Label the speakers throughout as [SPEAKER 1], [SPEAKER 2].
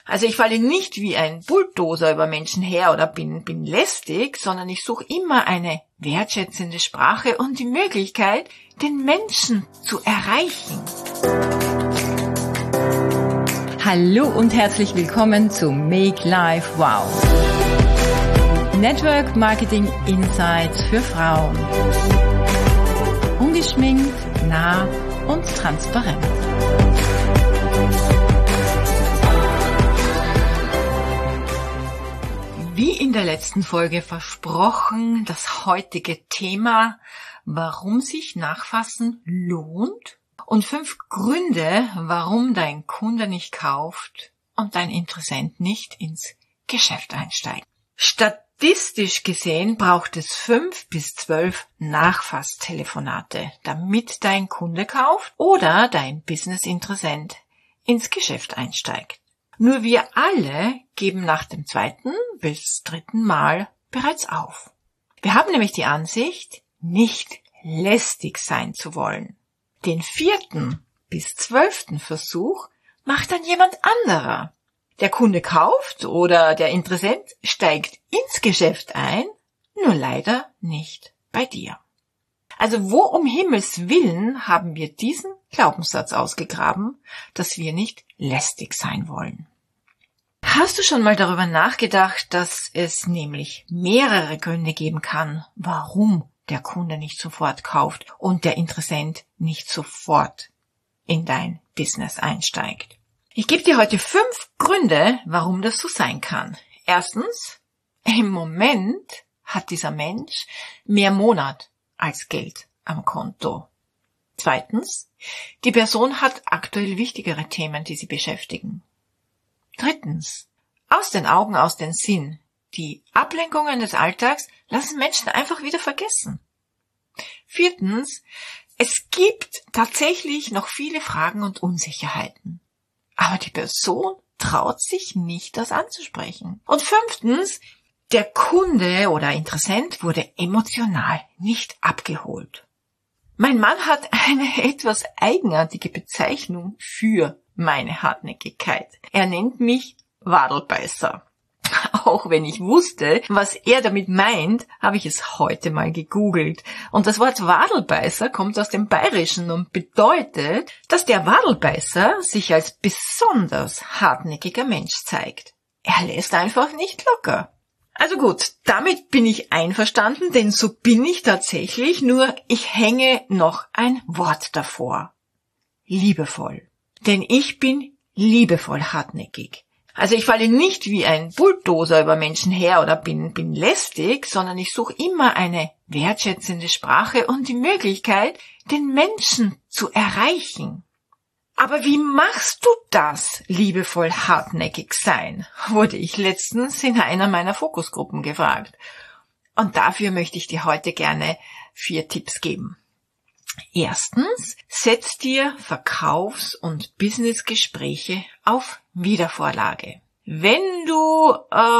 [SPEAKER 1] Also ich falle nicht wie ein Bulldozer über Menschen her oder bin lästig, sondern ich suche immer eine wertschätzende Sprache und die Möglichkeit, den Menschen zu erreichen.
[SPEAKER 2] Hallo und herzlich willkommen zu Make Life Wow. Network Marketing Insights für Frauen. Ungeschminkt, nah und transparent.
[SPEAKER 1] Wie in der letzten Folge versprochen, das heutige Thema, warum sich Nachfassen lohnt und 5 Gründe, warum dein Kunde nicht kauft und dein Interessent nicht ins Geschäft einsteigt. Statistisch gesehen braucht es 5 bis 12 Nachfasstelefonate, damit dein Kunde kauft oder dein Business-Interessent ins Geschäft einsteigt. Nur wir alle geben nach dem 2. bis 3. Mal bereits auf. Wir haben nämlich die Ansicht, nicht lästig sein zu wollen. Den 4. bis 12. Versuch macht dann jemand anderer. Der Kunde kauft oder der Interessent steigt ins Geschäft ein, nur leider nicht bei dir. Also wo um Himmels Willen haben wir diesen Glaubenssatz ausgegraben, dass wir nicht lästig sein wollen? Hast du schon mal darüber nachgedacht, dass es nämlich mehrere Gründe geben kann, warum der Kunde nicht sofort kauft und der Interessent nicht sofort in dein Business einsteigt? Ich gebe dir heute 5 Gründe, warum das so sein kann. Erstens, im Moment hat dieser Mensch mehr Monat als Geld am Konto. Zweitens, die Person hat aktuell wichtigere Themen, die sie beschäftigen. Drittens, aus den Augen, aus den Sinn. Die Ablenkungen des Alltags lassen Menschen einfach wieder vergessen. Viertens, es gibt tatsächlich noch viele Fragen und Unsicherheiten. Aber die Person traut sich nicht, das anzusprechen. Und 5, der Kunde oder Interessent wurde emotional nicht abgeholt. Mein Mann hat eine etwas eigenartige Bezeichnung für meine Hartnäckigkeit. Er nennt mich Wadelbeißer. Auch wenn ich wusste, was er damit meint, habe ich es heute mal gegoogelt. Und das Wort Wadelbeißer kommt aus dem Bayerischen und bedeutet, dass der Wadelbeißer sich als besonders hartnäckiger Mensch zeigt. Er lässt einfach nicht locker. Also gut, damit bin ich einverstanden, denn so bin ich tatsächlich, nur ich hänge noch ein Wort davor. Liebevoll. Denn ich bin liebevoll hartnäckig. Also ich falle nicht wie ein Bulldozer über Menschen her oder bin lästig, sondern ich suche immer eine wertschätzende Sprache und die Möglichkeit, den Menschen zu erreichen. Aber wie machst du das, liebevoll hartnäckig sein, wurde ich letztens in einer meiner Fokusgruppen gefragt. Und dafür möchte ich dir heute gerne 4 Tipps geben. Erstens, setz dir Verkaufs- und Businessgespräche auf Wiedervorlage. Wenn du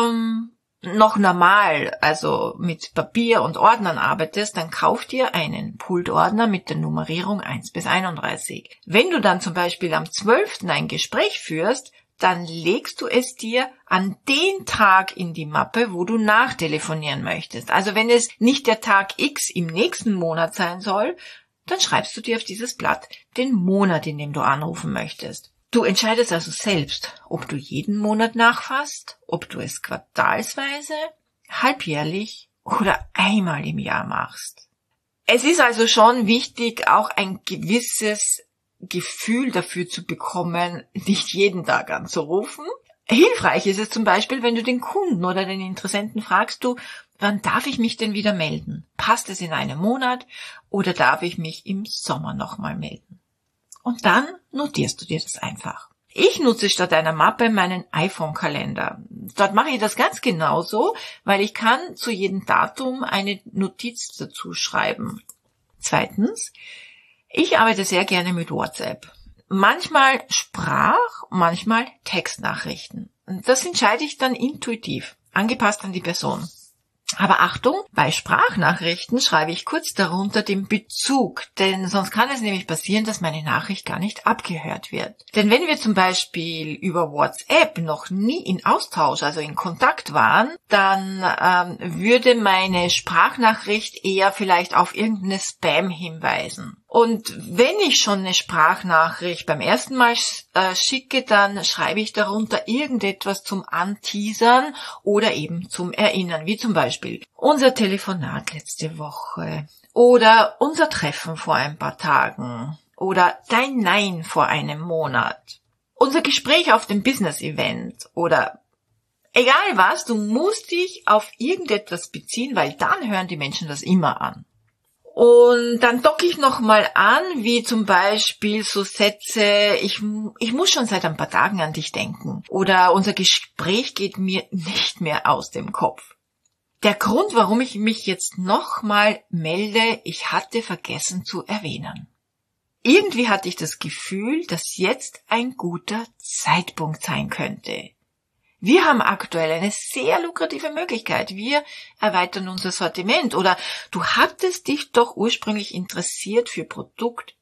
[SPEAKER 1] noch normal, also mit Papier und Ordnern arbeitest, dann kauf dir einen Pultordner mit der Nummerierung 1 bis 31. Wenn du dann zum Beispiel am 12. ein Gespräch führst, dann legst du es dir an den Tag in die Mappe, wo du nachtelefonieren möchtest. Also wenn es nicht der Tag X im nächsten Monat sein soll, dann schreibst du dir auf dieses Blatt den Monat, in dem du anrufen möchtest. Du entscheidest also selbst, ob du jeden Monat nachfasst, ob du es quartalsweise, halbjährlich oder einmal im Jahr machst. Es ist also schon wichtig, auch ein gewisses Gefühl dafür zu bekommen, nicht jeden Tag anzurufen. Hilfreich ist es zum Beispiel, wenn du den Kunden oder den Interessenten fragst, wann darf ich mich denn wieder melden? Passt es in einem Monat oder darf ich mich im Sommer nochmal melden? Und dann notierst du dir das einfach. Ich nutze statt einer Mappe meinen iPhone-Kalender. Dort mache ich das ganz genauso, weil ich kann zu jedem Datum eine Notiz dazu schreiben. Zweitens, ich arbeite sehr gerne mit WhatsApp. Manchmal manchmal Textnachrichten. Und das entscheide ich dann intuitiv, angepasst an die Person. Aber Achtung, bei Sprachnachrichten schreibe ich kurz darunter den Bezug, denn sonst kann es nämlich passieren, dass meine Nachricht gar nicht abgehört wird. Denn wenn wir zum Beispiel über WhatsApp noch nie in Austausch, also in Kontakt waren, dann würde meine Sprachnachricht eher vielleicht auf irgendeine Spam hinweisen. Und wenn ich schon eine Sprachnachricht beim ersten Mal schicke, dann schreibe ich darunter irgendetwas zum Anteasern oder eben zum Erinnern, wie zum Beispiel unser Telefonat letzte Woche oder unser Treffen vor ein paar Tagen oder dein Nein vor einem Monat, unser Gespräch auf dem Business-Event oder egal was, du musst dich auf irgendetwas beziehen, weil dann hören die Menschen das immer an. Und dann docke ich nochmal an, wie zum Beispiel so Sätze, ich muss schon seit ein paar Tagen an dich denken. Oder unser Gespräch geht mir nicht mehr aus dem Kopf. Der Grund, warum ich mich jetzt nochmal melde, ich hatte vergessen zu erwähnen. Irgendwie hatte ich das Gefühl, dass jetzt ein guter Zeitpunkt sein könnte. Wir haben aktuell eine sehr lukrative Möglichkeit. Wir erweitern unser Sortiment. Oder du hattest dich doch ursprünglich interessiert für Produkt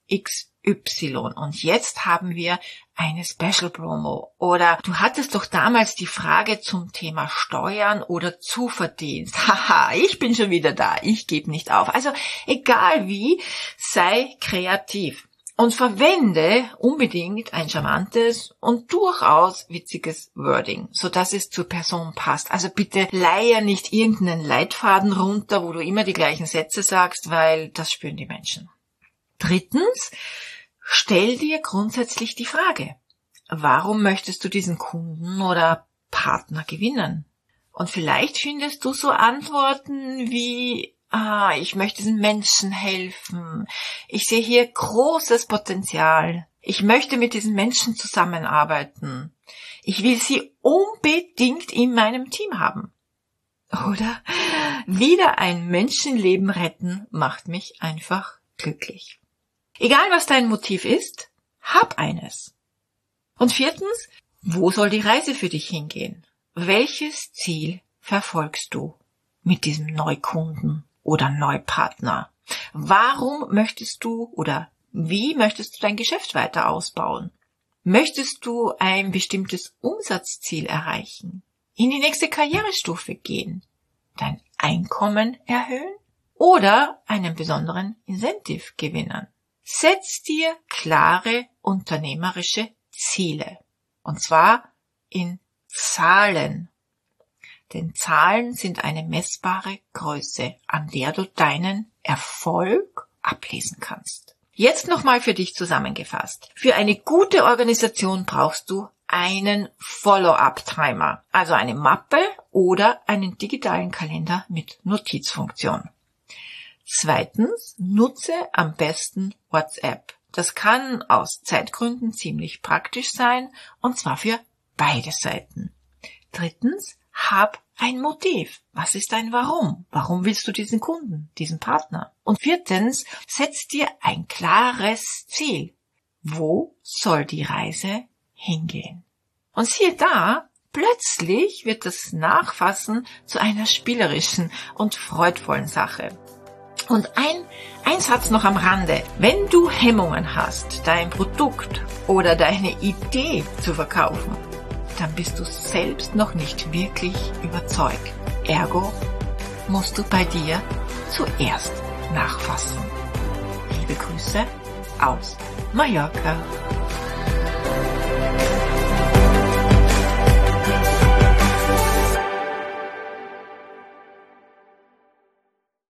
[SPEAKER 1] XY und jetzt haben wir eine Special Promo. Oder du hattest doch damals die Frage zum Thema Steuern oder Zuverdienst. Haha, ich bin schon wieder da. Ich gebe nicht auf. Also egal wie, sei kreativ. Und verwende unbedingt ein charmantes und durchaus witziges Wording, sodass es zur Person passt. Also bitte leier nicht irgendeinen Leitfaden runter, wo du immer die gleichen Sätze sagst, weil das spüren die Menschen. Drittens, stell dir grundsätzlich die Frage, warum möchtest du diesen Kunden oder Partner gewinnen? Und vielleicht findest du so Antworten wie: ich möchte diesen Menschen helfen. Ich sehe hier großes Potenzial. Ich möchte mit diesen Menschen zusammenarbeiten. Ich will sie unbedingt in meinem Team haben. Oder wieder ein Menschenleben retten macht mich einfach glücklich. Egal was dein Motiv ist, hab eines. Und viertens, wo soll die Reise für dich hingehen? Welches Ziel verfolgst du mit diesem Neukunden oder Neupartner? Warum möchtest du oder wie möchtest du dein Geschäft weiter ausbauen? Möchtest du ein bestimmtes Umsatzziel erreichen? In die nächste Karrierestufe gehen? Dein Einkommen erhöhen? Oder einen besonderen Incentive gewinnen? Setz dir klare unternehmerische Ziele. Und zwar in Zahlen. Denn Zahlen sind eine messbare Größe, an der du deinen Erfolg ablesen kannst. Jetzt nochmal für dich zusammengefasst. Für eine gute Organisation brauchst du einen Follow-up-Timer, also eine Mappe oder einen digitalen Kalender mit Notizfunktion. Zweitens, nutze am besten WhatsApp. Das kann aus Zeitgründen ziemlich praktisch sein, und zwar für beide Seiten. Drittens, hab ein Motiv. Was ist dein Warum? Warum willst du diesen Kunden, diesen Partner? Und viertens, setz dir ein klares Ziel. Wo soll die Reise hingehen? Und siehe da, plötzlich wird das Nachfassen zu einer spielerischen und freudvollen Sache. Und ein Satz noch am Rande. Wenn du Hemmungen hast, dein Produkt oder deine Idee zu verkaufen, dann bist du selbst noch nicht wirklich überzeugt. Ergo musst du bei dir zuerst nachfassen. Liebe Grüße aus Mallorca.